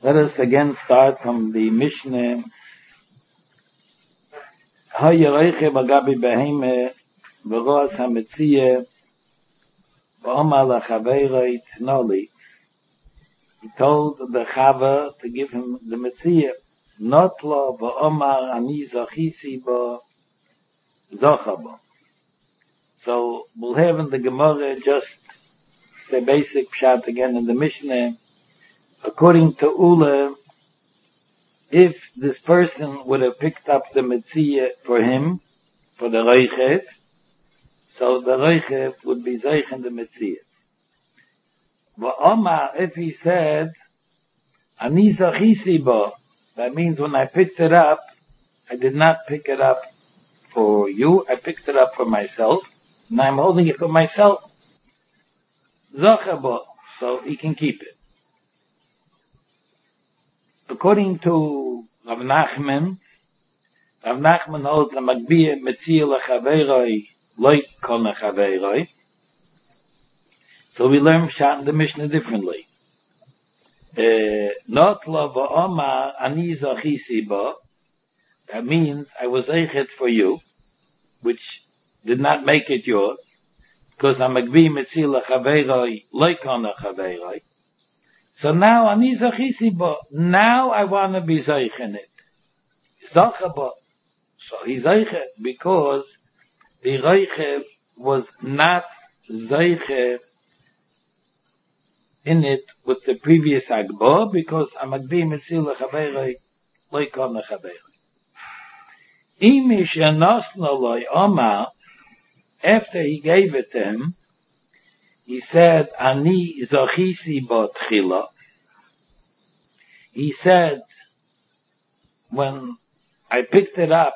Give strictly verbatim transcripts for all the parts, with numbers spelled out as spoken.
Let us again start from the Mishnah. Hayereiche bagabi beheme v'roas hametziyeh v'omar lachaveirei tnoli. He told the Chava to give him the Metziyeh. Not lo v'omar ani zachisi bo zocha bo. So we'll have in the Gemara just say basic pshat again in the Mishnah. According to Ula, if this person would have picked up the Metziyeh for him, for the Reichev, so the Reichev would be Zeich in the Metziyeh. V'omar, if he said, Ani zachisi bo, that means when I picked it up, I did not pick it up for you, I picked it up for myself, and I'm holding it for myself. Zocha bo, so he can keep it. According to Rav Nachman, Rav Nachman holds the Magbiyah Metziyeh lechaveiroi loy kol nechaveiroi. So we learn Pshat in the Mishnah differently. Not lo v'omar ani zachisi bo. That means I was eichet for you, which did not make it yours, because I'm Magbiyah Metziyeh lechaveiroi loy kol nechaveiroi. So now, ani zachisi bo, now I want to be zeich in it. Zacha bo. So he's zeich because the reichev was not zeich in it with the previous agbo, because amagbi mitzil lechaveiroi loy kol nechaveiroi. Im ishenosno loy omar, after he gave it to him, he said, Ani zachisi bo tchila. He said, when I picked it up,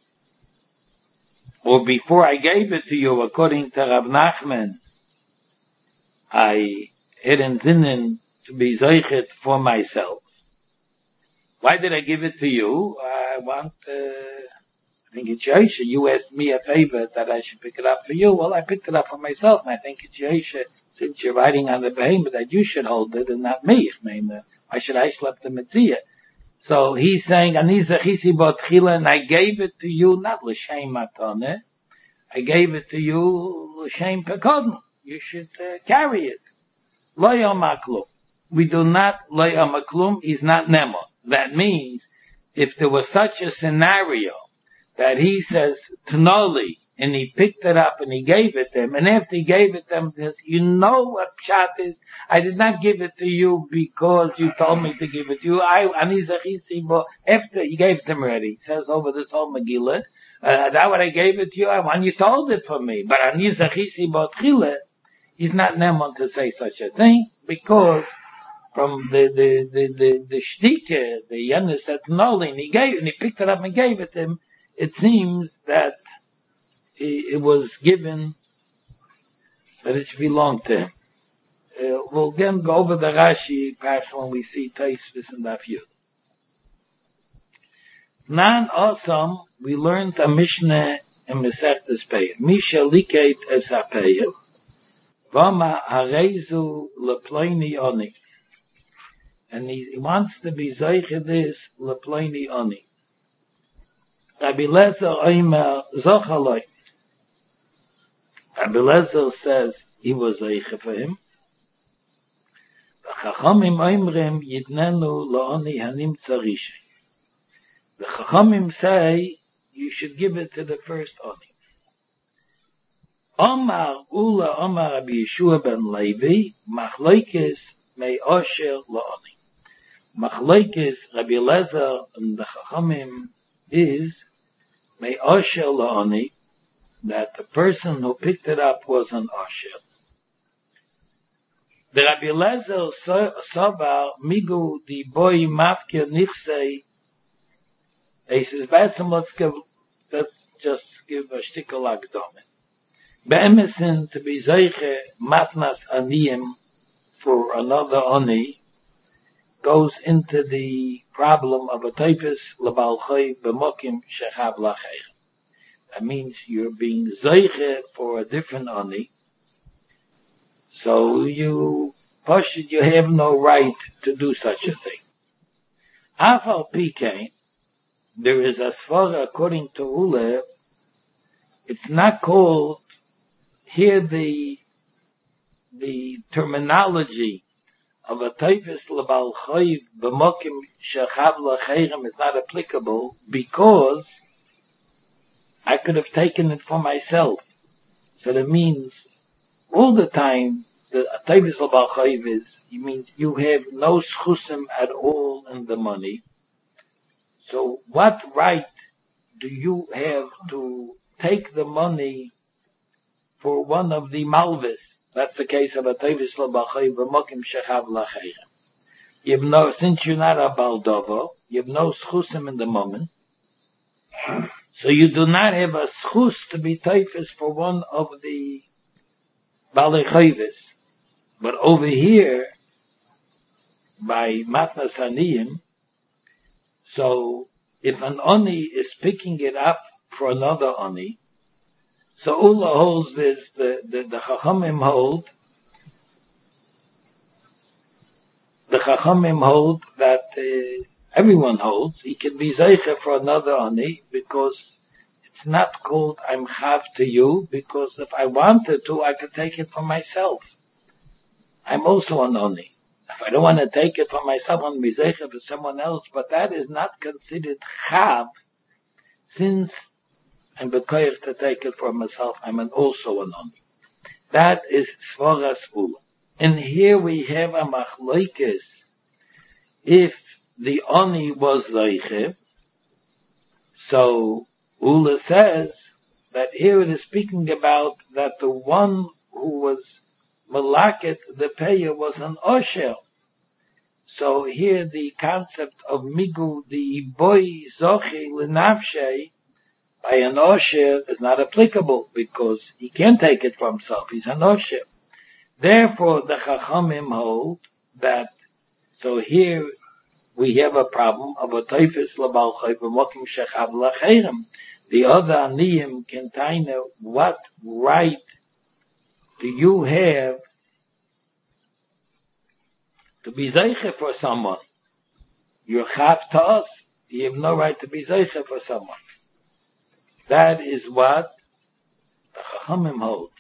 or before I gave it to you, according to Rav Nachman, I had intended to be zeichet for myself. Why did I give it to you? I want, uh, I think it's Yosha. You asked me a favor that I should pick it up for you. Well, I picked it up for myself, and I think it's Yosha, since you're writing on the behemoth, that you should hold it and not me. I mean, uh, why should I schlep the Metziyeh? So he's saying, Ani zachisi bo tchila, and I gave it to you, not l'shem matane. I gave it to you l'shem pekodno. You should uh, carry it. Lo yomar klum. We do not, lo yomar klum is not nemo. That means, if there was such a scenario that he says, Tnoli, and he picked it up and he gave it to him, and after he gave it to him, he says, you know what pshat is? I did not give it to you because you told me to give it to you. I, ani zachisi bo, after he gave it to him already, he says over this whole Megillah, uh, that what I gave it to you, I want you told it for me. But ani zachisi bo tchila, he's not nemon to say such a thing, because from the, the, the, the, the shtike, the Yenis said, Tnoli, and he gave, and he picked it up and gave it to him, it seems that it was given that it should belong to him. Uh, we'll again go over the Rashi perhaps when we see Taisvis and Daf Yud. Nan Osam, we learned a Mishnah in Masechtas Peah. Misha liket es haPeah, v'ama harezu lepleini oni. And he wants to be zeich this lepleini oni. Rabbi Lezer oimer zochaloi. Rabbi Lezer says he was zeich for him. The Chachamim oimrim yitnenu lo'oni hanimtza rishei. The Chachamim say you should give it to the first oni. Omar Ula Omar Rabbi Yeshua ben Levi machloikis mei osher lo'oni. Machloikis Rabbi Lezer and the Chachamim is mei osher lo'oni, that the person who picked it up was an osher. The Rabbi Lezer Sovar Migu di boy mafkir nichsei. He says, Batsam, let's give, let's just give a shtickle agdome. Be'emesin to be zeiche matnas aniyim for another oni goes into the problem of a typus lebalchoi b'mokim shechav lachei. That means you're being zeiche for a different oni. So you, Pashut, you have no right to do such a thing. Afal P K, there is a svara according to Ule, it's not called, here the, the terminology of a teifes lebal choiv b'mokim shechav l'cheirem is not applicable because I could have taken it for myself. So that means all the time the teifes lebal choiv is, it means you have no schusim at all in the money. So what right do you have to take the money for one of the malvis? That's the case of a teifes lebal choiv b'mokim shechav l'cheirem. You have no, since you're not a Baldova, you have no schusim in the moment. So you do not have a schus to be teifes for one of the Balei Chayves. But over here, by Matnas Aniyim, so if an Oni is picking it up for another Oni, so Ula holds this, the, the, the Chachamim hold, the Chachamim hold that uh, everyone holds he can be zeicha for another ani because it's not called I'm chav to you, because if I wanted to I could take it for myself. I'm also an ani. If I don't want to take it for myself, I want to be zeicha for someone else, but that is not considered chav since I'm bekoyer to take it for myself. I'm an also an ani. That is svaras ula. And here we have a machloikes. If the Oni was Zeiche, so Ula says that here it is speaking about that the one who was Malaket, the payer, was an Osher. So here the concept of Migu, the boy Zochi Lenavshe, by an Osher is not applicable because he can't take it for himself. He's an Osher. Therefore, the Chachamim hold that, so here we have a problem of a teifes lebal chayv v'mokim shechav l'cheirem. The other aniyim can tell what right do you have to be zeicha for someone? You're chav to us. You have no right to be zeicha for someone. That is what the Chachamim hold.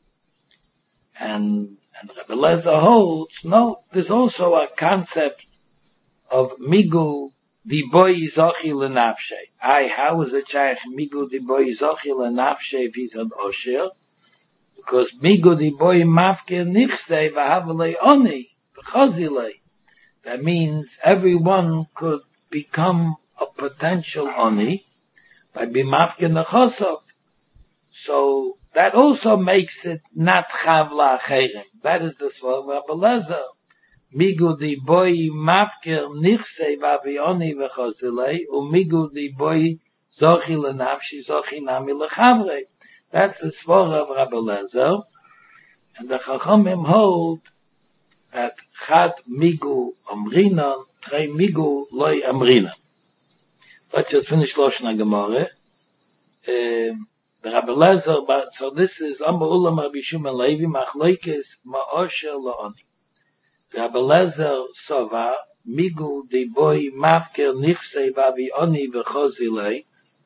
And, and Rebbe Lezer holds, no, there's also a concept of migu the boy zochi lenafshe. I, how is a shaykh migu the boy zochi lenafshe if he's an osher? Because migu the boy mafke nichse v'havale oni v'chazile. That means everyone could become a potential oni by being mafke nechosov. So that also makes it not chav la'acherim. That is the svar of Rebbe Lezer. Migu di boy mafker nichse vavioni v'chozilei, u migu di boy zochi lenafshi zochi nami lechavre. That's the svar of Rebbe Lezer. And the Chachamim hold that chad migu amrinan, trei migu loy amrinan. Let's just finish Lashon HaGemara. Um, the Rebbe Lezer, but so this is Amar Ulam Rabbi Shimon Levi Machlokes Ma'osher La'oni. Rabbi Lezer Sova Migu di boy mafker nichse vavioni v'chozilei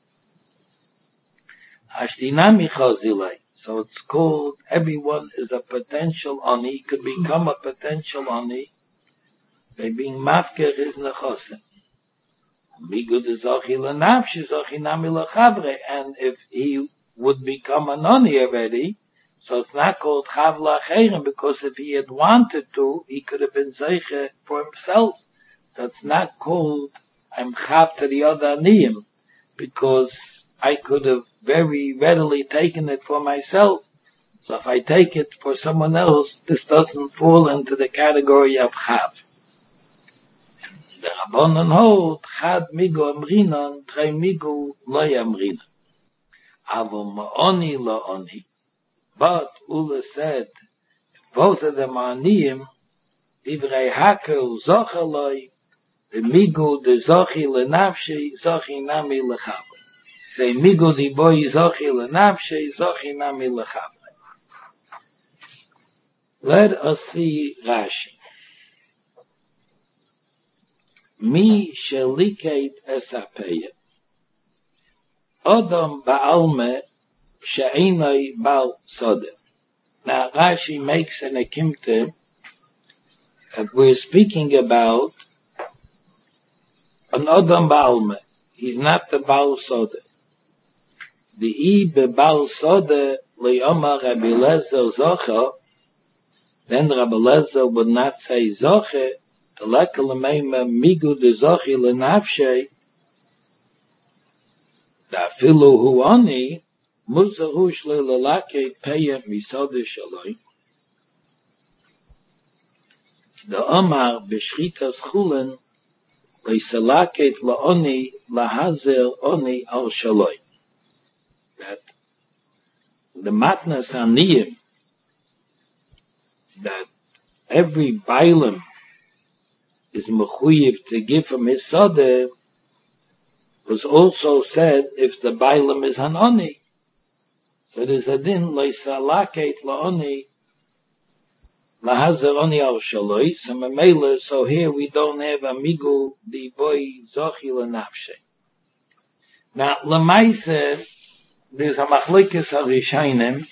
Hashdinami chozilei. So it's called everyone is a potential oni, could become a potential oni by being mafker his nechosim. Migu di zochi lenafshi zochi nami lechavre, and if he would become an oni already, so it's not called chav la'acherim, because if he had wanted to, he could have been zeiche for himself. So it's not called I'm chav to the other aniyim, because I could have very readily taken it for myself. So if I take it for someone else, this doesn't fall into the category of chav. The Rabbanon hold chad migu amrinan, trei migu loy amrinan. Avo ma'oni la'oni. But Ula said, if both of them are niyim, divrei hakel zochaloi, the migu de zochi lenafshi, zochi nami lechavre. Say migu di boy zochi lenafshi, zochi nami lechavre. Let us see Rashi. Mi sheliket esapeya. Odom ba'alme she'enoi bal sode. Now Rashi makes an akimte that we're speaking about an Odom ba'alme. He's not the Baal Sode. The I be Baal Sode le'omar Rabbi Lezer zocha, then Rabbi Lezer would not say zoche, to lekel lemeima migu de zochi lenafshe, da filu hu oni, muzarush le lelake peya misode shaloi. The Omar b'shchitas chulen le'selaket la'oni lahazer oni al shaloi. That the matnas aniyim, that every bailam is mechuyev to give from his sode, was also said if the bailam is an oni. So there's a din le'selaket la'oni lahazer oni al shaloi. So memela, so here we don't have amigu di boy zochi lenafshe. Now lemaise, there's a machlekes harishainim.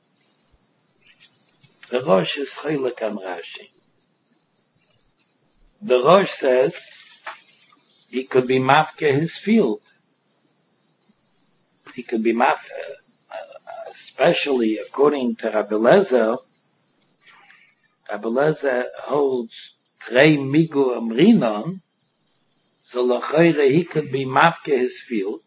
The Rosh is chilek on Rashi. The Rosh says he could be mafke his field. He could be mafke, especially according to Rabbi Lezer. Rabbi Lezer holds trei migu amrinon, so l'chayre he could be mafke his field.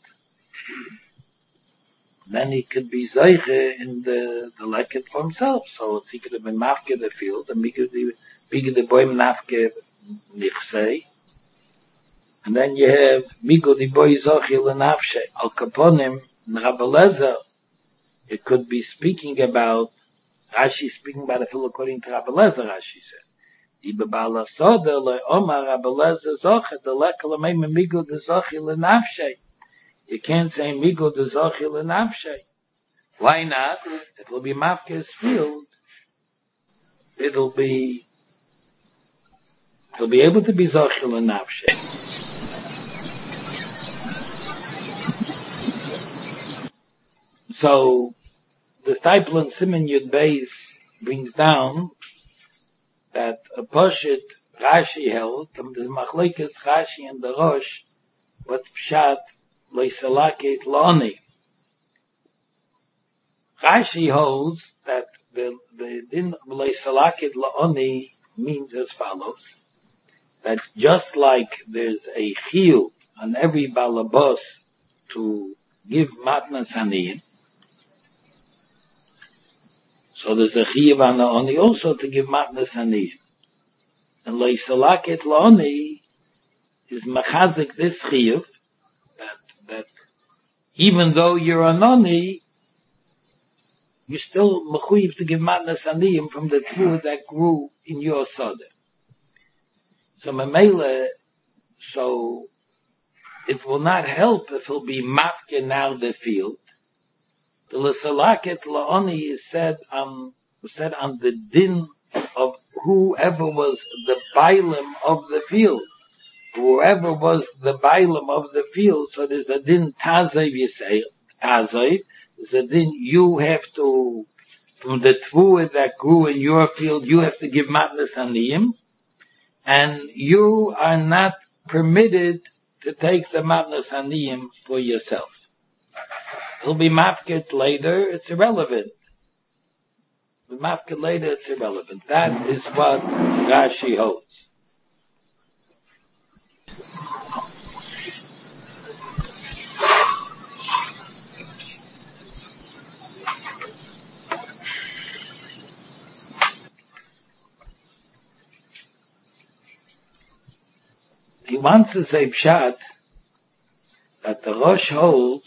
Then he could be zeiche in the, the leket for himself. So he could have been mafke the field, and migu the, migu the boy mafke nichsei. And then you have migu the boy zochi lenafshe. Al kaponim, in Rabbi Lezer, it could be speaking about, Rashi speaking about a field according to Rabbi Lezer, Rashi said. Ibe bala soda le omar Rabbi Lezer zoche, the lekel ameim migu the zochi lenafshe. You can't say migu de zochi lenafshe. Why not? It will be mafke's field. It'll be, he'll be able to be zochi lenafshe. So, the Stiplen Simen Yud Beis brings down that a Poshet Rashi held, and there's machlekes Rashi and the Rosh, what pshat le'selaket la'oni. Rashi holds that the the din le'selaket la'oni means as follows: that just like there's a chiyuv on every balabos to give matnas haniyim, so there's a chiyuv on the oni also to give matnas haniyim. And le'selaket la'oni is machazik this chiyuv, that even though you're a noni, you're still mechuyev to give matnas aniyim from the tree that grew in your soda. So memele, so it will not help if it'll be mafke now the field. The lesalaket laoni is said on said on the din of whoever was the bailim of the field. Whoever was the bailam of the field, so there's a din tazev, you say, tazev, there's a din you have to, from the tvua that grew in your field, you have to give matnas haniyim, and you are not permitted to take the matnas haniyim for yourself. It'll be mafket later, it's irrelevant. The mafket later, it's irrelevant. That is what Rashi holds. He wants to say pshat that the Rosh holds,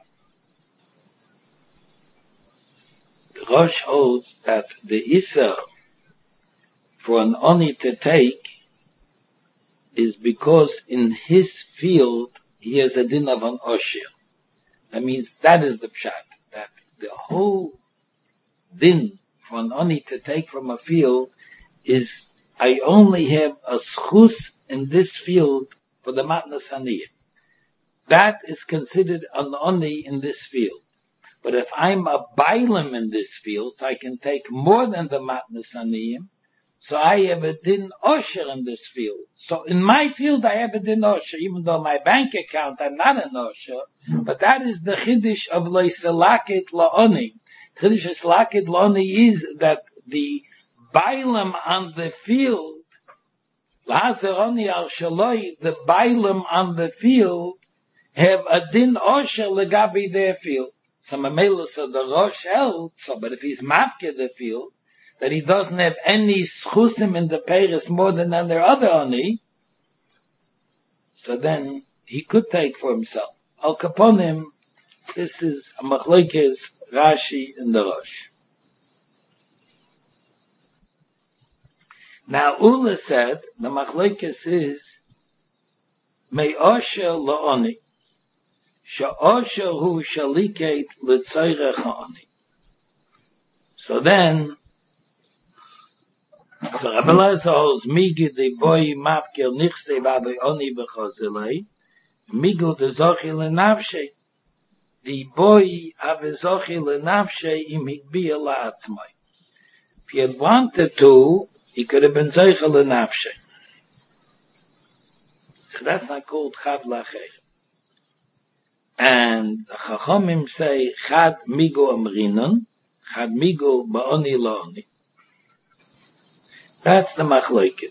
the Rosh holds that the Issa for an Oni to take is because in his field he has a din of an Oshir. That means that is the pshat, that the whole din for an Oni to take from a field is I only have a schus in this field for the matnas aniyim. That is considered an oni in this field. But if I'm a bailam in this field, I can take more than the matnas aniyim, so I have a din osher in this field. So in my field, I have a din osher, even though my bank account, I'm not an osher, but that is the chiddush of loiselakit laoni. Chiddush loiselakit laoni is that the bailam on the field, lahazeroni al shaloi, the bailam on the field, have a din osher legabi their field. So Mamela, so the Rosh held, so, but if he's mafke the field, that he doesn't have any schusim in the Paris more than on their other oni, so then he could take for himself. Al Kaponim, this is a machlokes Rashi in the Rosh. Now Ula said, the machlokes is, Me'osher la'oni. Sha'osher hu shaliket l'tzayrech ha'oni. So then, so Rabbi Eliezer holds, Migi de boy mafkel nichse v'adoi oni b'chozilei, Migu de zochi l'navshei. The boy ave zochi l'navshei im hikbiya la'atzmai. If he had wanted to, he could have been zochi l'navshei. So that's not called chad la'chei. And the Chachomim say, Chad migo amrinon, Chad migo ba'oni la'oni. That's the machlokes.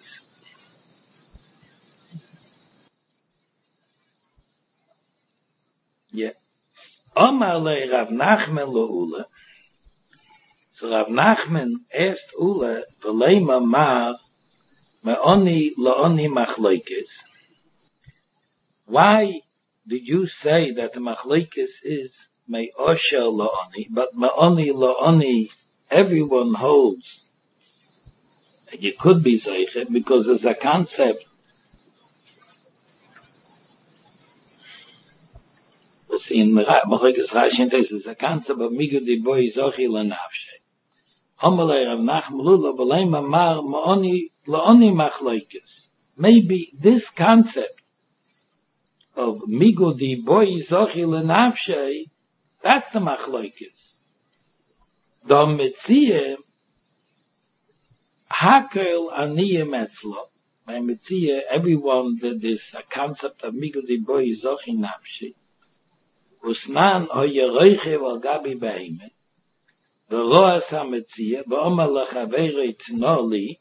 Yeah. Omar le Rav Nachman lo Ula. So Rav Nachman asked Ula, V'leima mar me'oni la'oni machlokes. Why did you say that the machlokes is me'osher la'oni, but me'oni la'oni, everyone holds, and you could be zeichet, because there's a concept, let's see, in machlokes Rashi, there's a concept of migu di boi zochi l'nafshe. Homelei Rav Nachman Lula, v'leima mar me'oni la'oni machlokes. Maybe this concept of migu di boy zochi l'nafshei, that's the machlokes. The metzia hakel aniyim etzlo. By metzia, everyone that is a concept of migu di boy zochi nafshei. Usman o yeroiche val gabi behemet. V'roas ha-metzia v'omar l'chaverei tnoli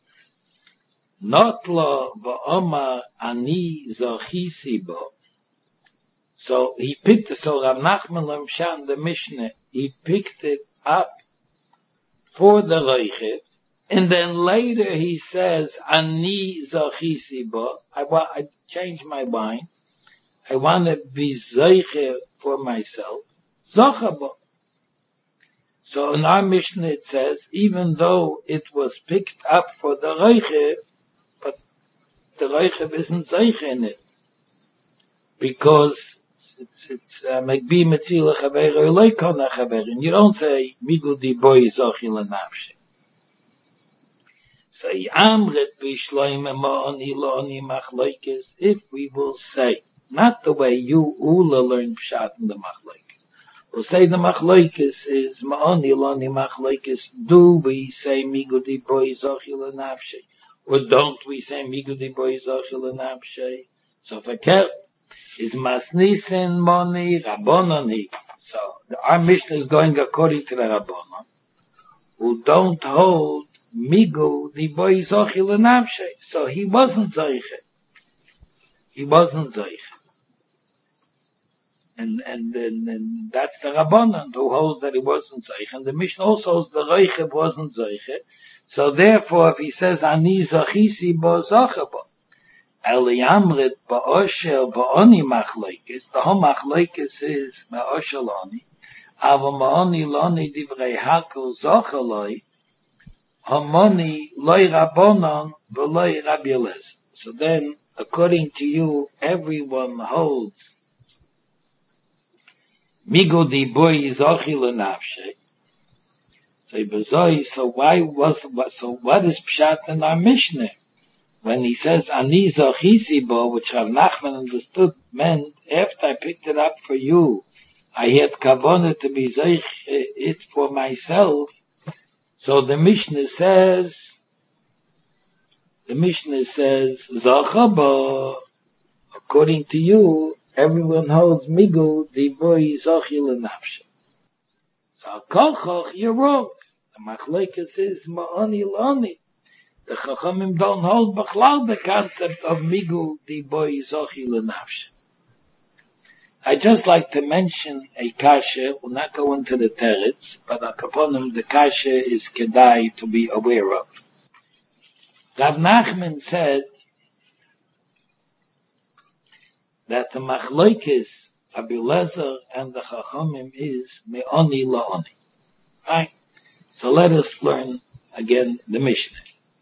notlo v'omar ani zochisi bo. So he picked it, so Rav Nachman Lamshan, the Mishnah, he picked it up for the Reichev, and then later he says, Ani Zachisi bo, I want, I changed my mind, I want to be Zeicher for myself, Zochabo. So in our Mishnah it says, even though it was picked up for the Reichev, but the Reichev isn't Zeicher in it, because it's it's makbi metzila chaver or leikona chaver, and you don't say migu di boy zochi l'nafshi. So amret b'shloim ema'oni la'oni machlokes. If we will say not the way you Ula learned pshat in the machlokes, we'll say the machlokes is ma'oni la'oni machlokes. Do we say migu di boy zochi l'nafshi, or don't we say migu di boy zochi l'nafshi? So for kel is masnisen moni rabononi. So our Mishnah is going according to the Rabbonon, who don't hold migu the boy zochi l'nafshe. So he wasn't zeiche. He wasn't zeiche. And, and, and, and that's the Rabbonon who holds that he wasn't zeiche. And the Mishnah also holds the Reichev wasn't zeiche. So therefore, if he says ani zochisi bo zochebo, Eli Amrit ba'osher ba'oni machlokes, the whole machlokes is ba'osher loni, ava ma'oni loni divrei hakel zochaloi, hamoni loi rabbonon v'loi Rabbi Eliezer. So then, according to you, everyone holds migu di boy zochi l'nafshe. So, so why was, so what is pshat in our Mishnah? when he says Ani Zochisi Bo, which Rav Nachman understood meant after I picked it up for you, I had kavanah to be zeich it for myself. So the Mishnah says, the Mishnah says, Zachaba, according to you, everyone holds Migu, the boy Zachil and Nafshe. So Kochach, you're wrong. The Machlekes is Ma'ani Lani. The Chachamim don't hold B'chlal the concept of Migu, the boy Zachil and Nafshe. I just like to mention a kasha, will not go into the teretz, but upon him the kasha is kedai to be aware of. Rav Nachman said that the machlokes Rabbi Eliezer and the Chachamim is me'oni la'oni. Right? So let us learn again the Mishnah.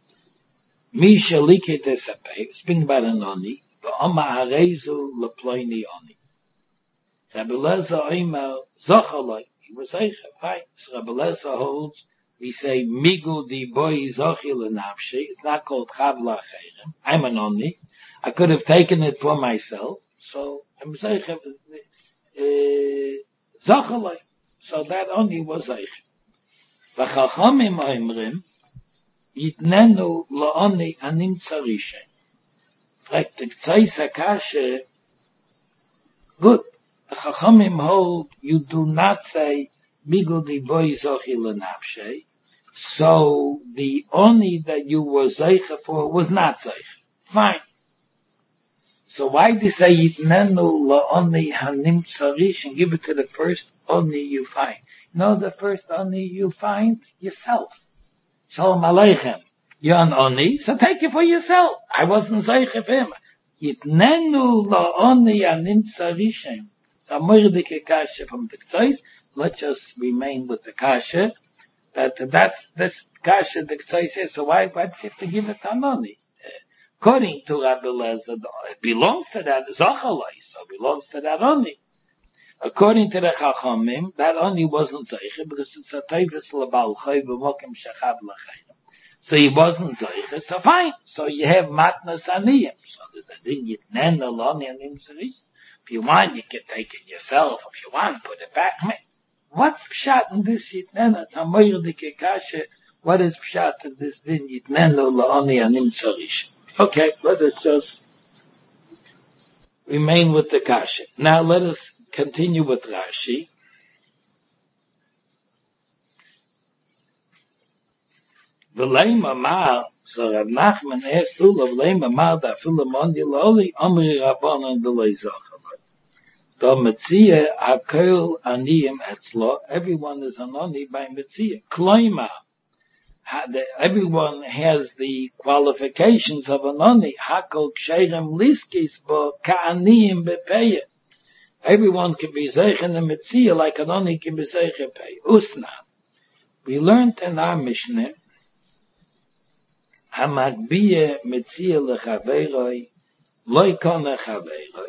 Misha liket esapeh, speaking about an oni, v'oma harezu leploini oni. Rabbi Eliezer Omer Zachaloi, he was Eicha, right? So Rabbi Eliezer holds, we say, Migu di boy Zachil Nafshi, it's not called Chavla Chayim. I'm an Oni. I could have taken it for myself, so I'm Zeicha, uh, Zachaloi. So that Oni was Eicha. V'chachamim Oimrim, Yitnenu la'oni anim tzarishe. Fragt the Ktseis HaKashe, good. The Chachamim hold, you do not say, Migu di boy Zochil Nafshe, so the Oni that you were Zeicha for was not Zeicha. Fine. So why do you say, Yitnenu la'oni hanim tzarish, and give it to the first Oni you find? No, the first Oni you find yourself. Shalom Aleichem. You're an Oni, so take it for yourself. I wasn't Zeicha for him. Yitnenu la'oni hanim tzarishem. Amordike kasha from the Ktseis. Let's just remain with the kasha. That that's this kasha the Ktseis says. So why why do you have to give it to Anoni? According to Rabbi Eliezer, it belongs to that Zachalai, so it belongs to that Oni. According to the Chachamim, that Oni wasn't Zeicha because it's a Tevis Labal Chay B'Mokim Shechav L'Chayim. So he wasn't Zeicha. So fine. So you have Matnas Aniyim. So there's a thing Yitnen Aloni Anim Zerish. If you want, you can take it yourself. If you want, put it back. What's pshat in this yitnena? Tamoyrdike kasha. What is pshat in this din yitnenu la'oni anim tzarish? Okay, let us just remain with the kasha. Now let us continue with Rashi. V'leima mar, so Rav Nachman asked Ula, v'leima mar da filam ondi la'oli, omri rabbanon d'lei zocha. The Metzia Hakol Aniyim Etzlo, everyone is an Oni by Metzia. Kloima, everyone has the qualifications of an Oni. Hakol Ksheirem Liskis Bo Ka'aniyim Bepeya. Everyone can be Zeich in the Metzia like an Oni can be Zeich in Pei. Usna. We learned in our Mishnah, Hamakbiye Metzia Lechaveiroi, Loikone Chaveiroi.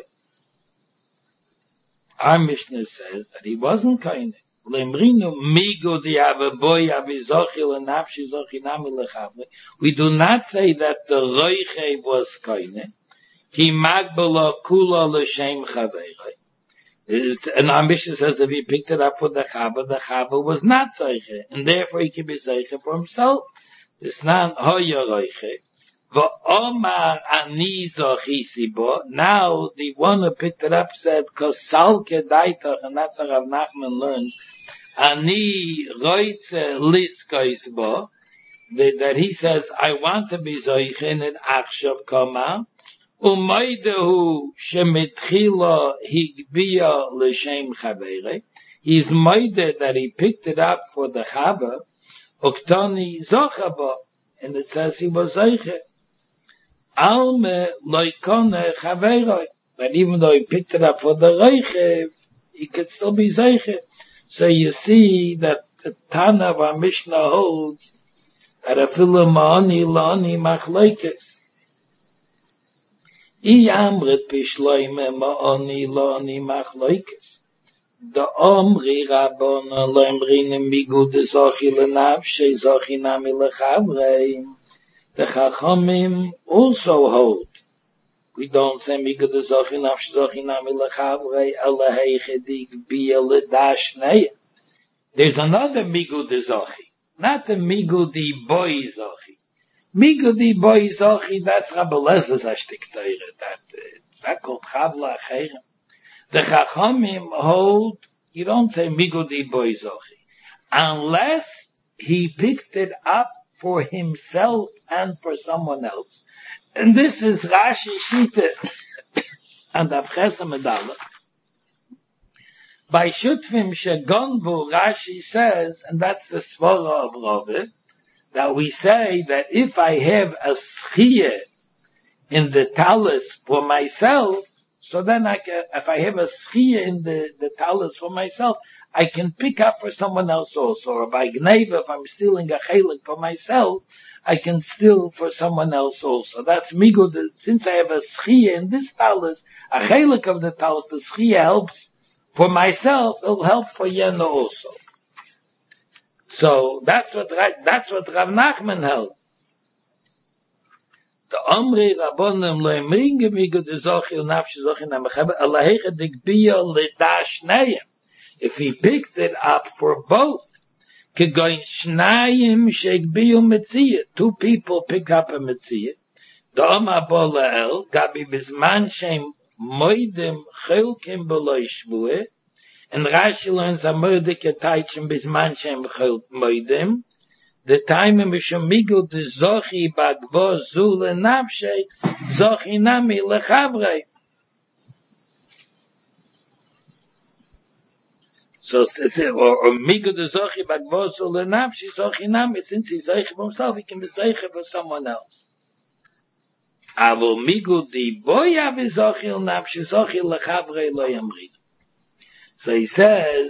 Our Mishnah says that he wasn't kind. Lemrinu migo di avaboy avizochil and nafshi zochinami lechavle. We do not say that the roiche was kind. He magbala kula l'shem chaveirei. And our Mishnah says if he picked it up for the chava, the chava was not zoiche, and therefore he can be zoiche for himself. It's not hoya roiche. V'omar ani zochisi bo. Now the one who picked it up said, "Kosal kedaitach," and that's how Rav Nachman learns. Ani roitze liskois bo. That he says, "I want to be zoichin in achshav kama." Umaydehu shemitchila higbia l'shem chaveire. He's moide that he picked it up for the chava. Uktani zochaba, and it says he was zoichin. Alme loikone chaveiroi. But even though he picked it up for the reiche, he could still be zeiche. So you see that the Tana of our Mishnah holds that a filu ma'ani la'ani machlekes. I amrit pishloime ma'ani la'ani machlekes. The omri rabbona lo'emrine migu de zochi lenavshe zochi nami lechavreim. The Chachamim also hold. We don't say Migu de Zochi Nafsh Zochi Nami Lechavrei Ela Heichedik Bia Ledashnei. There's another Migu de Zochi, not the Migu de Boy Zochi. Migu de Boy Zochi, that's Rabbi Lezer's Ashtik Teire. That it's not called Chavla Acherem. The Chachamim hold. You don't say Migu de Boy Zochi unless he picked it up for himself and for someone else. And this is Rashi Shita and Avchesa Medalach. By Shutvim Shegonvu, Rashi says, and that's the Svara of Rove, that we say that if I have a schiyah in the talus for myself, so then I can, if I have a schiyah in the, the talus for myself, I can pick up for someone else also. Or by Gneva, if I'm stealing a chelik for myself, I can steal for someone else also. That's Migu. Since I have a schiyah in this talus, a chelik of the talus, the schiyah helps for myself, it'll help for Yena also. So that's what that's what Rav Nachman held. The Omri Rabbonim lo emringe Migu de Zochi u'nafshi Zochi na'mechaber alahecha digbia ledashneim. If he picked it up for both, kegoin shnayim sheigbiu metziyah, two people pick up a metziyah. The Omar Bola'el gabi bizman shem moidim chelkim b'lo shvueh, and Rashi learns a mordike taitchem bizman shem chel moidim. The time in Mishamigu de Zochi bagvo zu lenafshe Zochi nami lechavrei. So, or, or Migu de Zochi bagvo zu lenafshe Zochi nami, since he's Zochi for himself, he can be Zochi for someone else. Avo Migu de boya v'Zochi lenafshe Zochi lechavrei lo yamrid. So he says,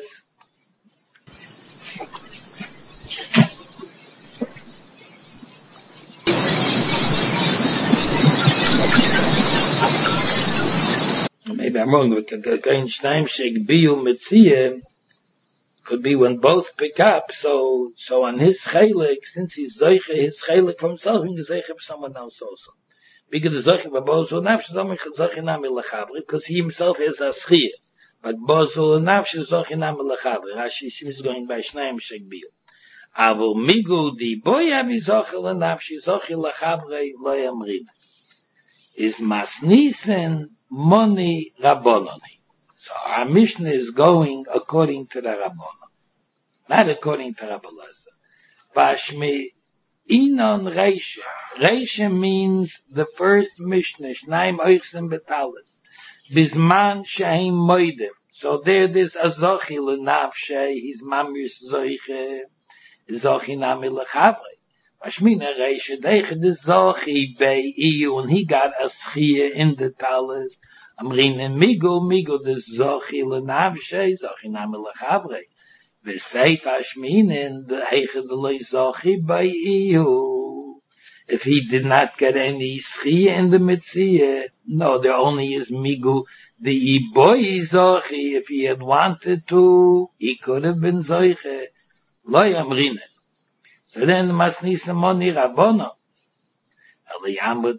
maybe I'm wrong, but Gain Shnaim Sheik Biyu Metziyah could be when both pick up, so so on his chelik, since he's Zoiche, his chelik for himself, he can Zoiche for someone else also. Because the Zoiche Babozu Nafsh Zomi Zoiche Nami Lechavri, because he himself is a schiyah. But Bozu Nafsh Zoiche Nami Lechavri. Rashi seems going by Shnaim Sheik Biyu. Avo Migu Di Boya Vizoche Lenafshi Zoiche Lechavri Lo Yamrin. Is Masnisen Moni Rabbononi. So our Mishnah is going according to the Rabbonon, not according to Rabbi Lezer. Vashmi Inon Reisha. Reisha means the first Mishnah, Shnaim Oichsim Betalis. Bizman Sheim Moidim. So there there's a Zochi Lenafshe, his Mamish Zoiche, Zochi Nami Lechavre. Vashmina Reisha Deiche de Zochi Bei Iyu, and he got a Schia in the Talis. Amrin and Migu, Migu de Zochi Lenavshe, Zochi Nami Lechavre. V'seif Ashminin, the Heiche de Loi Zochi Bei Iyu. If he did not get any Schia in the Mitzvah, no, there only is Migu the Iboi Zochi. If he had wanted to, he could have been Zochi. Loi Amrin. So then Masnisa Moni Rabbono. That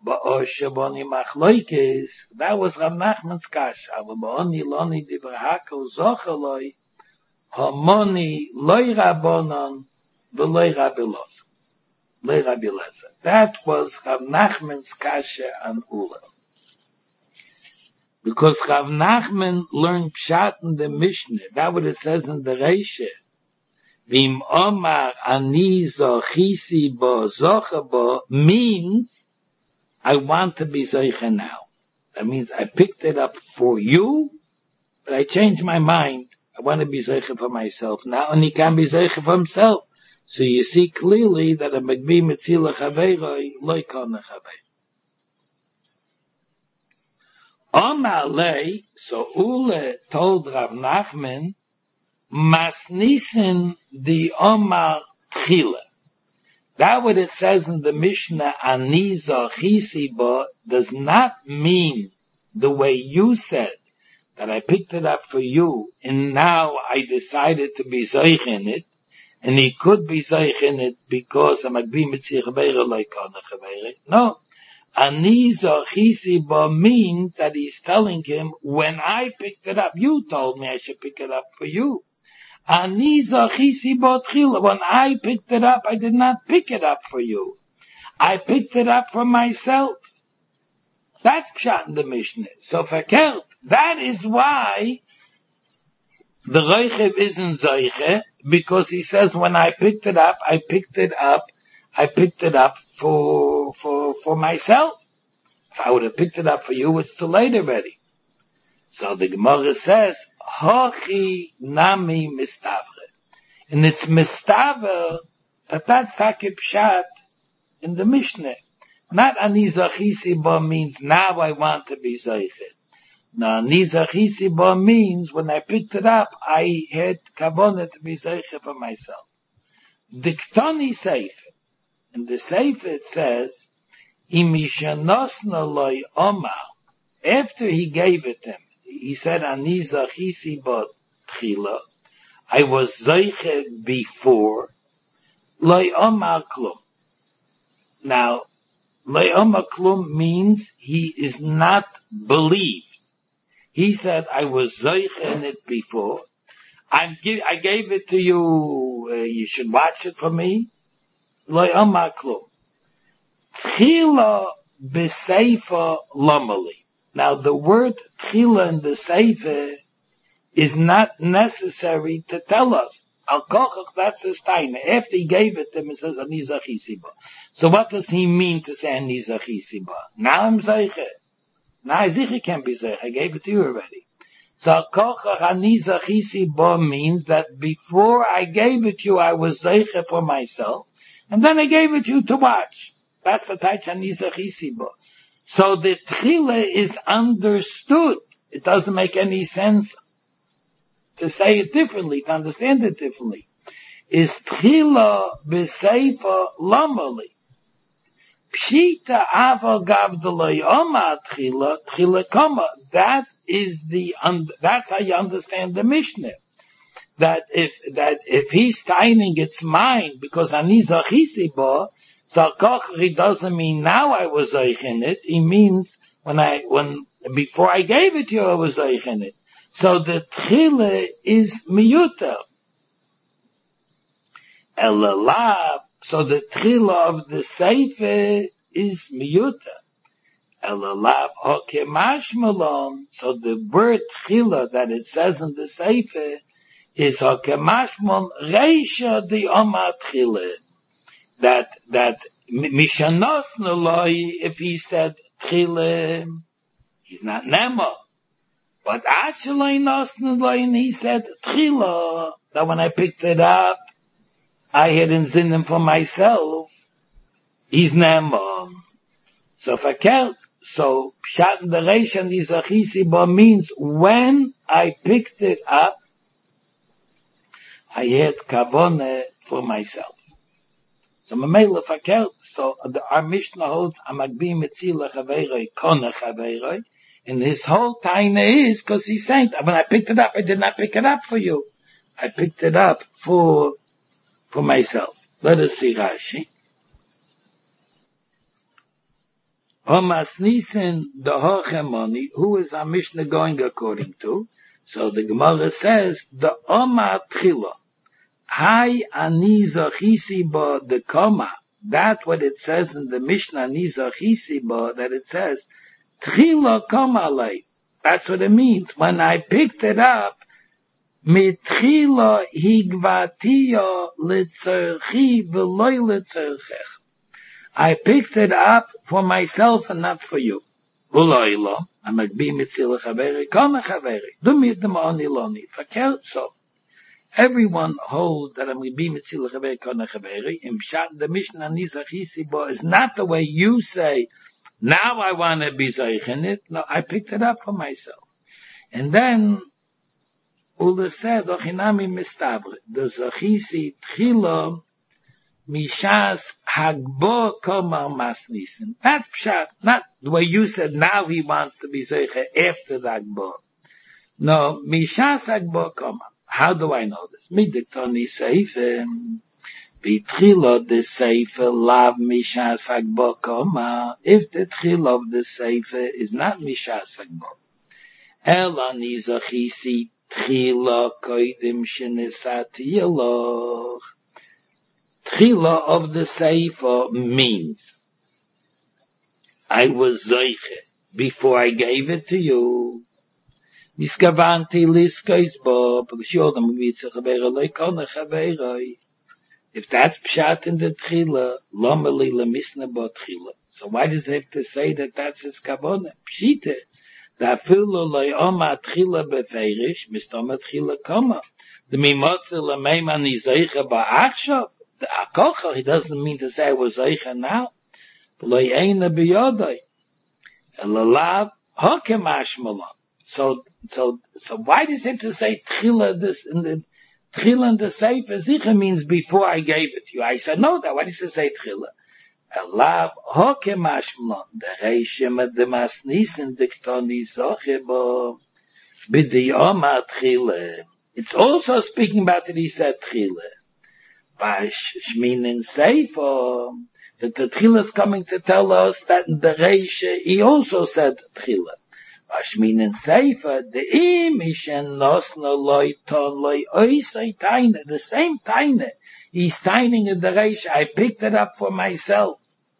was Rav Nachman's kasha. Ba'oni loni divrahako zocheloi hamoni loy rabbonon v'loy rabilos loy rabileza. That was Rav Nachman's kasha on Ula. Because Rav Nachman learned pshat in the Mishnah. That's what it says in the Reisha. Vim Omar ani zochisi bo zocha bo means I want to be zoicha now. That means I picked it up for you, but I changed my mind. I want to be zoicha for myself now, and he can be zoicha for himself. So you see clearly that a magbi metzila chaveiroi loy kona chaveir. Omar lei, so Ule told Rav Nachman, Masnisen the Omar Tchila. That what it says in the Mishnah, Ani Zochisi Bo, does not mean the way you said, that I picked it up for you, and now I decided to be Zoich in it, and he could be Zeich in it because I'm Agbi Mitzir Chavera like Kana Chavera. No. Ani Zachisi Ba means that he's telling him, when I picked it up, you told me I should pick it up for you. Ani Zachisi Ba Tchila, when I picked it up, I did not pick it up for you. I picked it up for myself. That's Pshat in the Mishnah. So verkehrt. That is why the Reichev isn't Zeiche, because he says when I picked it up, I picked it up, I picked it up for, for, for myself. If I would have picked it up for you, it's too late already. So the Gemara says, Hochi nami mistavre. And it's mistavre that that's Taki Pshat in the Mishnah. Not Ani Zachisi Ba means now I want to be Zeiche. Now, Ani Zachisi Ba means when I picked it up, I had Kavanah to be Zeiche for myself. Diktoni Seife. In the Seife it says, Imishanosna loy Omar. After he gave it him, he said, Ani Zachisi Ba Tchila. I was Zeiche before. Loy Omar Klum. Now, loy Omar Klum means he is not believed. He said, I was Zeiche in it before. I'm give, I gave it to you, uh, you should watch it for me. Loy Omar Klum. Tchila b'seifa lomali. Now the word tchila in the seifa is not necessary to tell us. Al kochach, that's his time. After he gave it to him, he says, Ani Zachisi Ba. So what does he mean to say Ani Zachisi Ba? Now I'm Zeiche. Now I Zeiche can't be Zeiche. I gave it to you already. So Al kochach Ani Zachisi Ba means that before I gave it to you, I was Zeiche for myself. And then I gave it to you to watch. That's the Taich Ani Zachisi Ba. So the Tchila is understood. It doesn't make any sense to say it differently, to understand it differently. Is Tchila b'seifa lamali. Pshita ava gavdalay oma Tchila, Tchila kama. That is the, that's how you understand the Mishnah. That if, that if he's taining it's mine, because Ani Zachisi Ba, so Kochri doesn't mean now I was Zeich in it. He means when I, when, before I gave it to you, I was Zeich in it. So the Tchila is miyuta. Elalav, so the Tchila of the Seife is miyuta. Elalav hokemash malon, so the word Tchila that it says in the Seife is hokemash malon reisha di omar Tchila. That, that, mishanos naloi, if he said Tchila, he's not Nemo. But actually, and he said Tchila, that when I picked it up, I had in him for myself. He's Nemo. So verkehrt, so Pshat in the Reish and Zachisi Ba means when I picked it up, I had Kavanah for myself. So Mamela verkehrt, so the, our Mishnah holds Amagbi Mitzila Chaveroi Kona Chaveroi. And his whole taina is because he's saying, when I picked it up, I did not pick it up for you. I picked it up for, for myself. Let us see Rashi. Omas Nisan, the Hochemoni, who is our Mishnah going according to? So the Gemara says, the Omar Tchila, Hai Ani Zachisi Ba the Koma. That's what it says in the Mishnah Ani Zachisi Ba, that it says, Tchila Kamalei. That's what it means. When I picked it up, Mitchila Higvatiya Litzerchi Veloy Litzerchech. I picked it up for myself and not for you. Uloilo. I'm like be Mitzila Chaveri, Kana Chaveri. Do me the Ma'ani Loni. Verkehrt so. Everyone holds that I'm going to be Mitzila Chaveri, Kana Chaveri. In Pshat, the Mishnah Ani Zachisi Ba is not the way you say, now I want to be Zeich in it. No, I picked it up for myself. And then, Ula said, Ochinami Mistabre, the Zachisi Tchila, Mishas Hagbo Komar Masnisen. That's Pshat, not the way you said, now he wants to be Zeich after the Hagbo. No, Mishas Hagbo Komar. how do I know this? Midiktoni Seifer, Bitchila the Seifer, Lav Misha Sagbo Koma. If the Tchila of the Seifer is not Misha Sagbo, Ela Nizachisi Tchila Koidim Shenesati Yeloch. Tchila of the Seifer means I was Zoiche before I gave it to you. Niskavanti liskais bo, because you're the movitza chavera loy kona chaveroi. If that's pshat in the tchila, lomeli lemisna bo tchila. So why does it have to say that that's his kavona? Pshite. Da filo loy oma tchila befeirish, mistoma tchila koma. The mimotze lemeima nizeicha ba'achshav. The akocha, he doesn't mean to say I was zeicha now. Loy eina biyodoi. Elalav hokemash malon. So, so, so why does it to say tchila this in the tchila in the sefer zicha means before I gave it to you? I said no. That why does it say tchila? Elav hokemashmlon the reishem the masnisen diktoni zochebo b'diyoma tchila. It's also speaking about that he said tchila. By shminin sefer that the tchila is coming to tell us that in the reishe he also said tchila. Ashminen Seifer, the imishen nosno loy ton loy oisay taine, the same taine. He's taining in the reish. I picked it up for myself.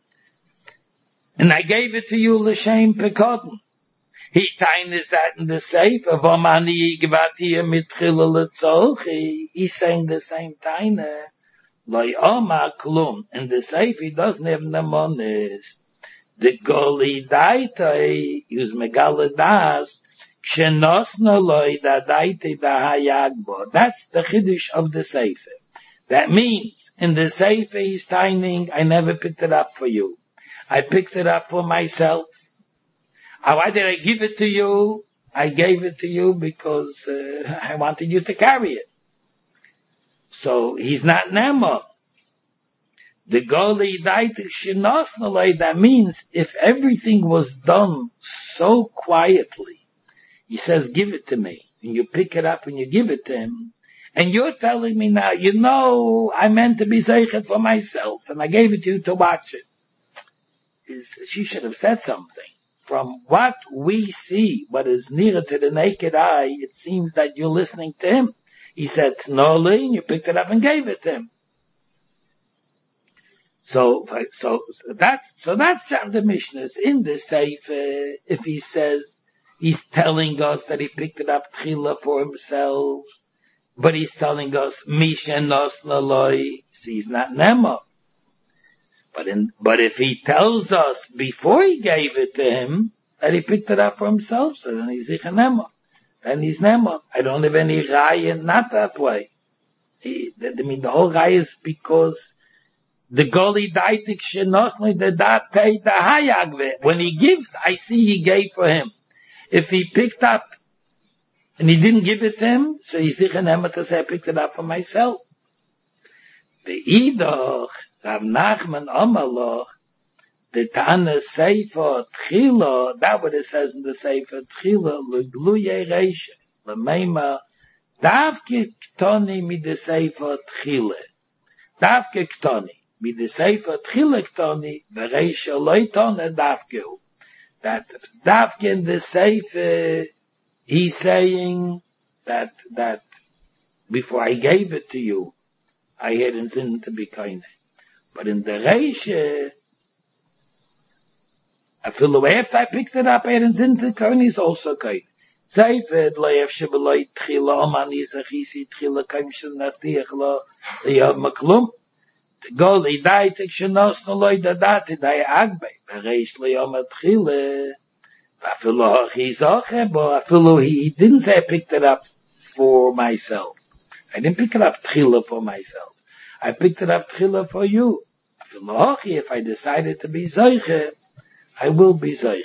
And I gave it to you l'shem pekoden. He taines that in the Seifer, v'mani yigvatiya mitchila l'tzolchi. He's saying the same taine. Loy oma klum. In the Seifer, he doesn't have nemonis. The goli daitoi use megaladas kshenosno loy da daite bahayagbo. That's the chiddush of the sefer. That means in the sefer he's taining, I never picked it up for you. I picked it up for myself. Why did I give it to you? I gave it to you because uh, I wanted you to carry it. So he's not Nemo. The goli daitik shinosnalei, that means if everything was done so quietly, he says, give it to me, and you pick it up and you give it to him, and you're telling me now, you know, I meant to be zeichet for myself, and I gave it to you to watch it. Is, she should have said something. From what we see, what is nearer to the naked eye, it seems that you're listening to him. He said, Tnoli, and you picked it up and gave it to him. So, so, so that's, so that's the Mishnahs in the Sefer. If he says, he's telling us that he picked it up tchila for himself, but he's telling us, Misha nos laloi, so he's not Nemo. But in, but if he tells us before he gave it to him, that he picked it up for himself, so then he's Zicha Nemo. Then he's Nemo. I don't have any raya, not that way. He, I mean, the whole raya is because the goli daitik shenosli the datei the hayagve. When he gives, I see he gave for him. If he picked up and he didn't give it to him, so he's sicher never to say I picked it up for myself. The idoch Rav Nachman Amaloch the Tana Sefer Tchila. That what it says in the Sefer Tchila legluye reisha lemeima davke ktoni mid the Sefer Tchila davke ktoni. Mit the Sefer Tchilektoni, the Reisha Leiton and Davkeu. That Davke in the Sefer, he's saying that, that before I gave it to you, I had intended to be kind. But in the Reisha, I feel the way after I picked it up, I had intended to be kind, he's also kind. Sefer, Leif Shebeloi Tchila, Oman Yisachisi, Tchila, Kaimshin Natiach, Lo, Leif Maklum. Goli daitik shenosno loy dadati dai agbe bereish leyom atchile afilu he's okay, but afilu he didn't say I picked it up for myself. I didn't pick it up tchila for myself. I picked it up tchila for you. Afilu if I decided to be zeiche, I will be zeiche.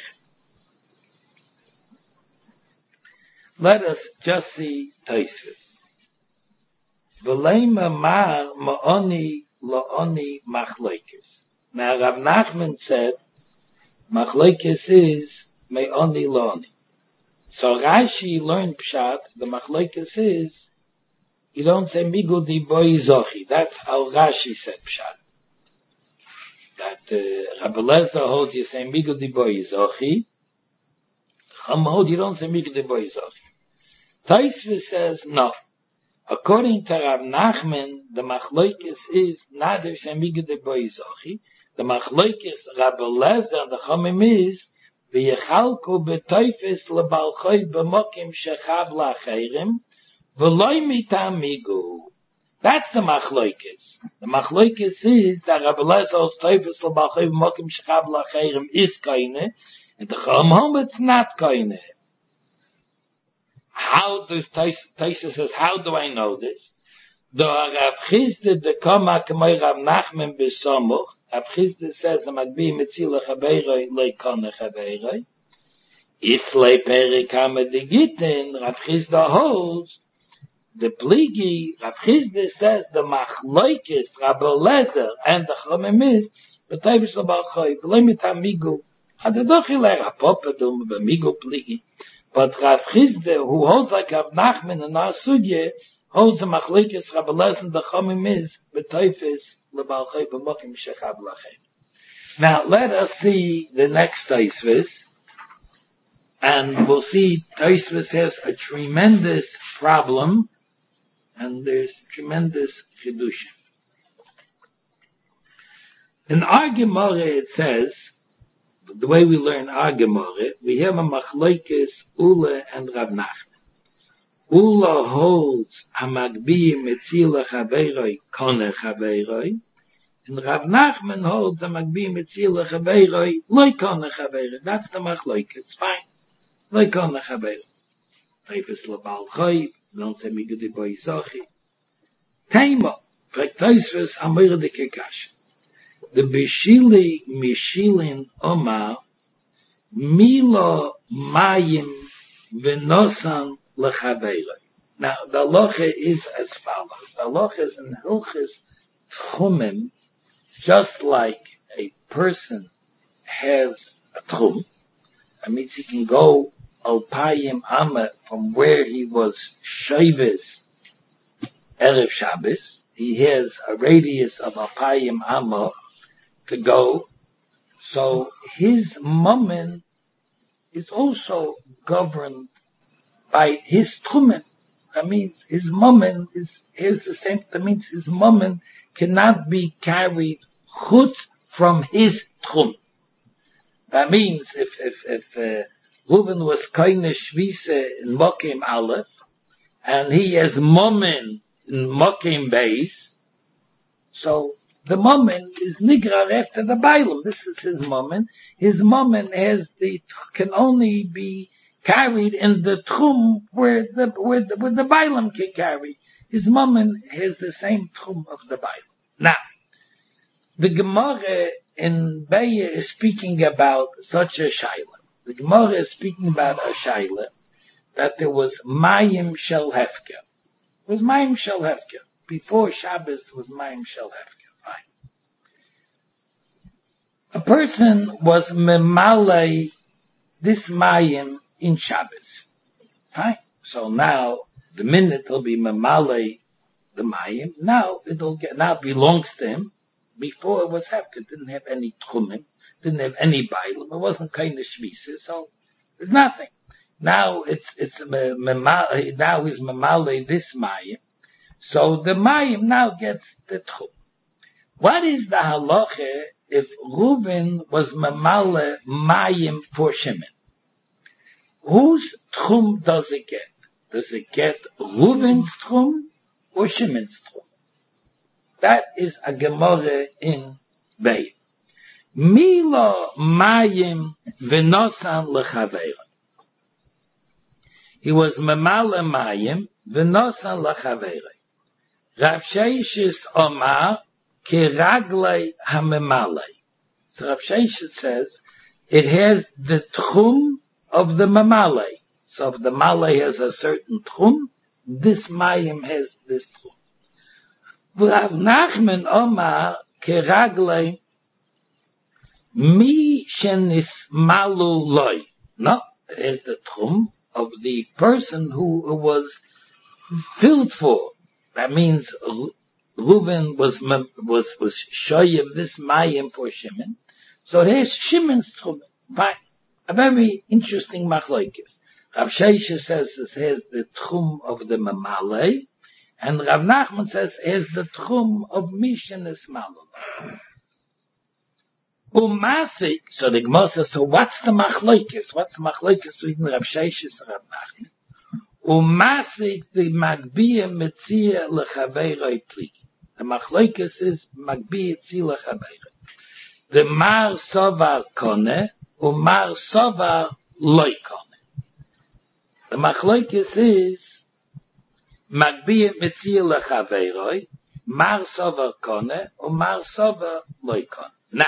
Let us just see Tosfos. V'leima mar ma'oni La'oni machlekes. Now Rav Nachman said, machlekes is me'oni la'oni. So Rashi learned pshat, the machlekes is you don't say Migul di Boi Zochi. That's how Rashi said Pshat. That uh, Rabbi Lezer holds you say Migul di Boi Zochi. Chum hold you don't say Migul di Boi Zochi. Taisva says no. According to Rav Nachman, the Machlokes is not to say Migul di Boi Zochi. The Machlokes Rabbi Lezer and the Chumim is v'yechalku b'toifes lebalchoi b'mokim shechav la'acheirim v'loi mitam migu. That's the Machlokes. The Machlokes is that Rabbi Lezer's toifes lebalchoi b'mokim shechav la'acheirim is kaine, and the Chumim it's not kaine. How does Taisa says, how do I know this? The Rav Chizda de Kama K'may Rav Nachman b'Somuch. Rav Chizda says, "Amagbi mitzila chabeiroi leikone chabeiroi." Islay perikama de Gittin. Rav Chizda holds the pligi. Rav Chizda says the Machlokes Rabbi Lezer and the Chumim is b'tayvus l'balchoi v'lemitam migu. Hadadochilei rapopadum b'migu pligi. But Rav Chizda, who holds like Rav Nachman and our Sugye, holds the Machlokes Rabbi Lezer and the Chumim is b'tayvus. Now let us see the next Taisvis, and we'll see Taisvis has a tremendous problem, and there's tremendous chidushim. In our Gemara it says, the way we learn our Gemara, we have a Machlokes Ula and Rav Nachman. Ula holds Hamagbi Metzila Chaveiroi Kone Chaveiroi, and Rav Nachman holds Hamagbi Metzila Chaveiroi Loi Kone Chaveiroi. That's the Machlokes. Fine. Loi Kone Chaveiroi. Teifes L'Bal Choi, don't say Migul di Boi Zochi. Teima, Prakteisves Amir de Kekash. The Bishili Mishilin Omar, Milo Mayim Venosan L'Chaveiroi. Now, the halacha is as follows. The halacha is in Hilchis Tchumim, just like a person has a tchum. That means he can go Alpayim Amma from where he was Shavis Erev Shabbos. He has a radius of Alpayim Amma to go. So his mammon is also governed by his tchumen. That means his mammon is, is the same, that means his mammon cannot be carried chut from his tchum. That means if, if, if, uh, Reuven was keine Shvise in Mokim Aleph, and he has mammon in Mokim Beis, so the mammon is nigrar after the Bailam. This is his mammon. His mammon has the, can only be carried in the tchum where the, where the, where the Bailam can carry. His mammon has the same tchum of the Bailam. Now, the Gemara in Beya is speaking about such a shaila. The Gemara is speaking about a shaila that there was Mayim Shel Hefker. It was Mayim Shel Hefker. Before Shabbos it was Mayim Shel Hefker. Fine. A person was Memalei this Mayim in Shabbos. Fine. So now, the minute he'll be Memalei the Mayim, now it'll get, now it belongs to him. Before it was Hefker, it didn't have any Tchumim, didn't have any Bailam, it wasn't kind of Shvisa, so there's nothing. Now it's, it's, now he's Memalei this Mayim, so the Mayim now gets the Tchum. What is the halacha if Reuven was Memalei Mayim for Shimon? Whose Tchum does it get? Does it get Reuven's Tchum or Shimon's Tchum? That is a Gemara in Beis. Milo Mayim V'nosan L'Chaveiroi. He was Memale Mayim V'nosan L'Chaveiroi. Rav Sheishis Omar Kiraglei HaMemalei. So Rav Sheishis says it has the Tchum of the Memalei. So if the Malei has a certain Tchum, this Mayim has this Tchum. Rav Nachman Omar Kiraglei Mi Shenis Malu Loi. No, it is the Tchum of the person who was filled for. that means Reuven was, was, was shy of this Mayim for Shimon. So here's Shimon's Tchum. Fine. A very interesting machlokes. Rav Sheshes says this here's the Tchum of the Mamale, and Rav Nachman says here's the Tchum of Mishanis Malala. Umasik, so the Gemara says, so what's the machlokes? What's the machlokes between Rav Sheshes and Rav Nachman? Umasik the Magbiya Metzia Lechaveiroi Pligi. The machlokes is Magbiya Tzila Chaveiroi. The Mar Sovar Kone, Umar Sovar Loi Kone. The machlokes is Magbiya Metzia Lechaveiroi, Mar Sovar Kone, Umar Sovar Loi Kone. Now,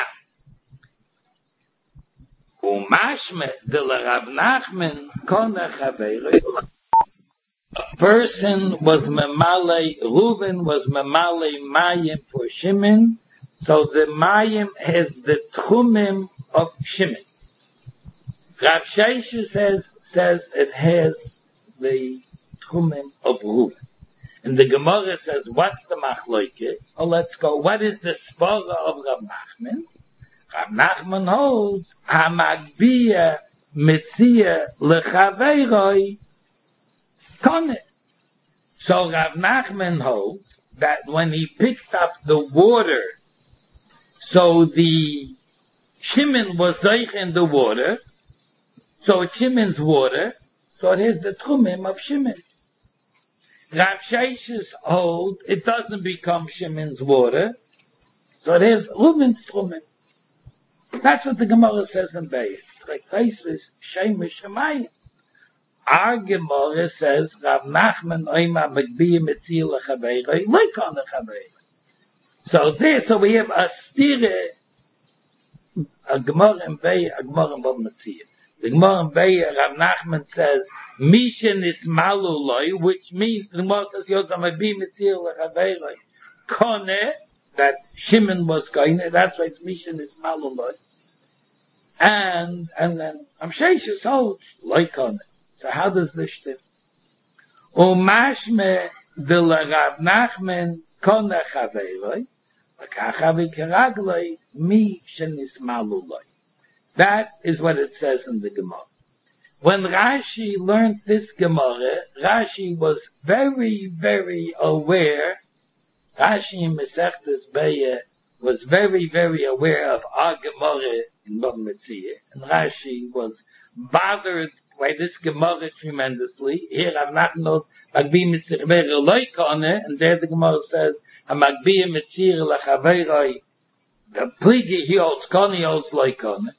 Umashme de Rav Nachman Kone Chaveiroi. A person was Memale, Reuven was Memale Mayim for Shimon, so the Mayim has the Tchumim of Shimon. Rav Sheshes says, says it has the Tchumim of Reuven. And the Gemara says, what's the Machlokes? Oh, let's go. What is the Svara of Rav Nachman? Rav Nachman holds, HaMagbiya Metzia Lechaveiroi Kone. So Rav Nachman holds that when he picked up the water, so the Shimon was zeich in the water, so it's Shimon's water, so it is the Tchumim of Shimon. Rav Sheshes holds it doesn't become Shimon's water, so it is Reuven's Tchumim. That's what the Gemara says in Beis. Like Taisus, Shemesh Shemayim. Our Gemara says, Rav Nachman oima Magbiya Metzia Lechaveiroi Loikon Lechaveiroi. So there, so we have a stire, a Gemara in Beis, a Gemara in Bava Metzia. The Gemara in Beis, Rav Nachman says, Mishin is Maluloi, which means, the Gemara says, Yosa Magbiya Metzia Lechaveiroi Kone, that Shimon was going, that's why it's Mishin is Maluloi. And, and then, Am Sheshes holds, Loikon. So how does this stem? Umashme de Rav Nachman Kone Chaveiroi, V'kachavi Keragloi Mi Shenis Maluloi. That is what it says in the Gemara. When Rashi learned this Gemara, Rashi was very, very aware. Rashi in Masechtas Beis was very, very aware of our Gemara in Bava Metzia, and Rashi was bothered by this Gemara tremendously. Here Rav Nachman knows Magbiya Metzia Lechaveiroi Loi Kone, and there the Gemara says Magbiya Metzia Lechaveiroi. The Pligi he holds Kone, he holds Loi Kone.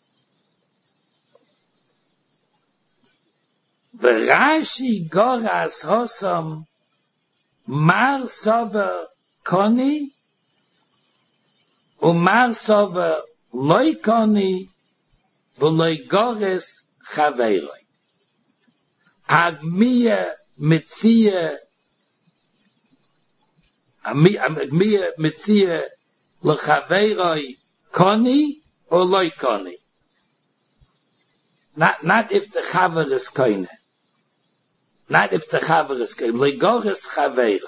The Rashi Goras Hosam Mar Sover Kone Umar Sover Loi Kone V'Loi Gores Chaveiroi. Agmiya Metzia Agmiya Metzia Lechaveiroi Kone or Loi Kone. Not, not if the Chaver is Kone. Not if the Chaver is Kone. Loi Gores Chaveiroi.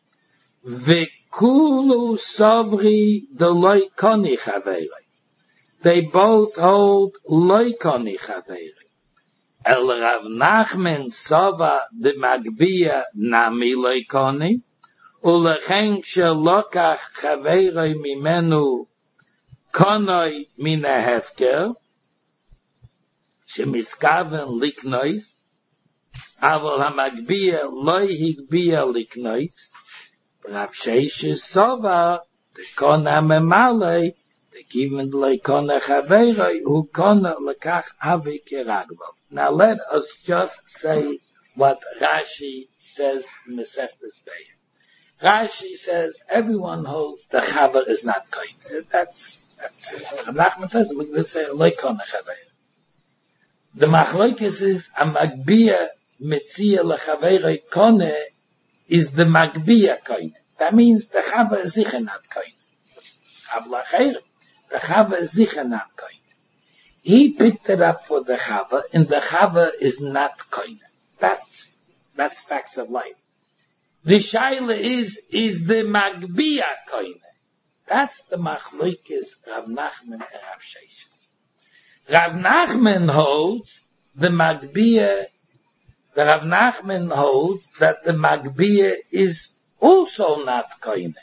V'kulu Sovri de Loi Kone Chaveiroi. They both hold Loi Kone Chaveiroi. El Rav Nachman Sova de Magbiya Nami Loi Kone, Ulechen Shelokach Chaveiroi Mimenu Konoi Mina Hefker, Shemiskaven Liknois, Aval HaMagbiya Loi Higbiya Liknois, Rav Sheshes Sova, the Kona Memalei, the Kiven Loi Kone Chaveiroi, Hu Kona Lekach Avi Keraglov. Now let us just say what Rashi says in Masechtas Beis. Rashi says everyone holds the Chaver is not kind. That's that's Rav Nachman says we can say Loi Kone Chaveiroi. The machlokes is a Magbiya Metzia Lechaveiroi Kone is the Magbiya kind. That means the Chaver is sicher not kind. Chaver Lacheir, the Chaver is sicher not kind. He picked it up for the Chava, and the Chava is not koine. That's, that's facts of life. The shaila is, is the Magbiya koine. That's the machlokes Rav Nachman and Rav Sheshes. Rav Nachman holds the Magbiya, the Rav Nachman holds that the Magbiya is also not koine.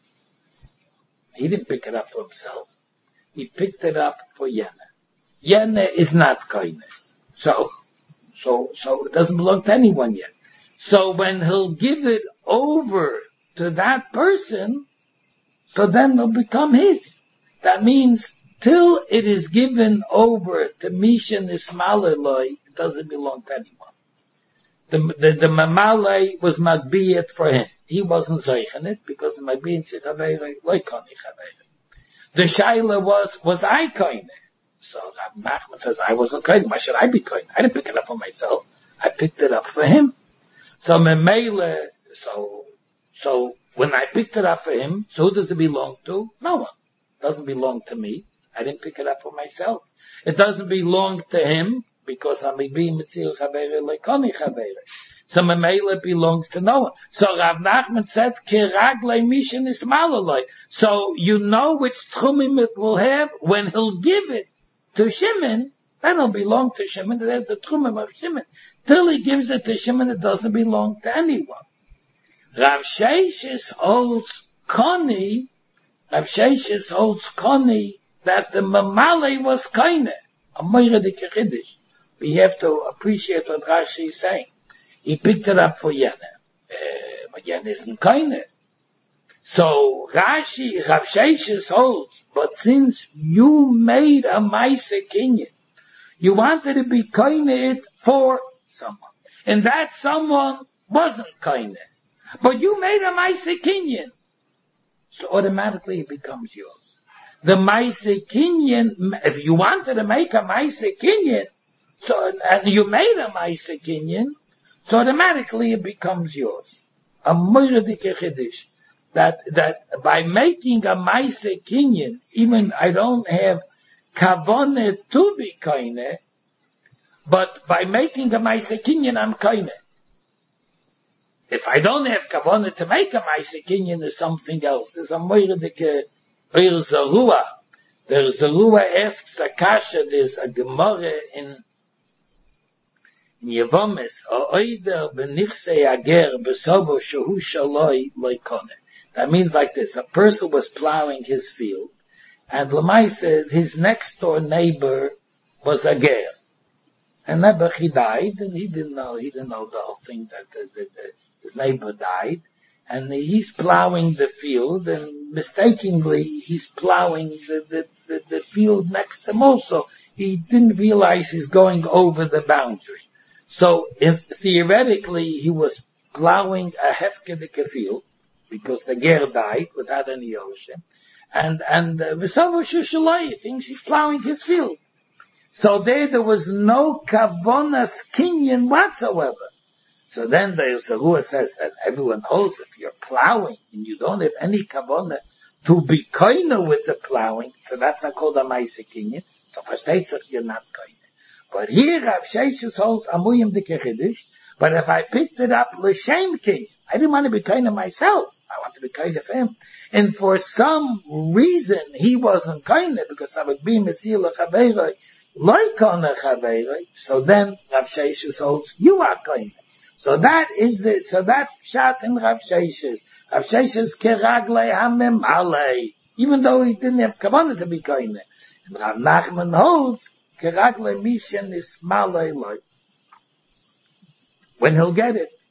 He didn't pick it up for himself. He picked it up for Yena. Yena is not koine. So, so, so it doesn't belong to anyone yet. So when he'll give it over to that person, so then it'll become his. That means till it is given over to Mishan Ismailoi, it doesn't belong to anyone. The the, the Mamalei was Magbiyat for him. He wasn't Zeichen it because the Magbiyat said Chaveiroi, Loikoni Chaveiroi. The Shaila was, was I koine? So Rav Nachman says, I wasn't koine. Why should I be koine? I didn't pick it up for myself. I picked it up for him. So Memele, so, so when I picked it up for him, so who does it belong to? No one. It doesn't belong to me. I didn't pick it up for myself. It doesn't belong to him because I'm being Mitzil Chaveiroi, Loikoni Chaveiroi. So Memele belongs to no one. So Rav Nachman said, Kiragle Mishin Ismailoi. So you know which tchumim it will have when he'll give it to Shimon. Then it'll belong to Shimon. There's the tchumim of Shimon. Till he gives it to Shimon, it doesn't belong to anyone. Rav Sheshes holds Koni. Rav Sheshes holds Koni that the Mamale was koine. A moire de kechiddish. We have to appreciate what Rashi is saying. He picked it up for Yena. Uh, but Yena isn't koine. So Rashi, Rav Sheshes holds, but since you made a Maise Kinyan, you wanted to be koine it for someone. And that someone wasn't koine. But you made a Maise Kinyan. So automatically it becomes yours. The Maise Kinyan, if you wanted to make a Maise Kinyan, so, and you made a Maise Kinyan, so automatically it becomes yours. A moiradike chiddush. That, that by making a Maise Kinyan, even I don't have kavone to be koine, but by making a Maise Kinyan, I'm koine. If I don't have kavone to make a Maise Kinyan, there's something else. There's a moiradike Oir Zarua. The Zarua asks a kasha, there's a Gemara in Yevomis, Oider benichse ager besovo shehu shaloi loikone. That means like this, a person was plowing his field, and Lamai said his next door neighbor was a ger. And never he died, and he didn't know, he didn't know the whole thing that the, the, the, his neighbor died, and he's plowing the field, and mistakenly he's plowing the, the, the, the field next to him also. He didn't realize he's going over the boundary. So if theoretically he was plowing a hefkedike field, because the ger died without any ocean, and, and, Vesavo Shushalai thinks he's plowing his field. So there, there was no kavonas kinyan whatsoever. So then the Yosarua says that everyone holds if you're plowing and you don't have any kavona to be koine with the plowing, so that's not called a Maise Kinyan. So for states you're not koine. But here Rav Sheshes holds amuyim de kechiddush. But if I picked it up l'shem kinyan, I didn't want to be koine myself. I want to be koine of him. And for some reason he wasn't koine because I would be mitzil chaveiroi, loikone chaveiroi. So then Rav Sheshes holds you are koine. So that is the, so that's Pshat in Rav Sheshes. Rav Sheshes keragle hamemale. Even though he didn't have kavanah to be koine. And Rav Nachman holds keragle mishen is malay loy. When he'll get it,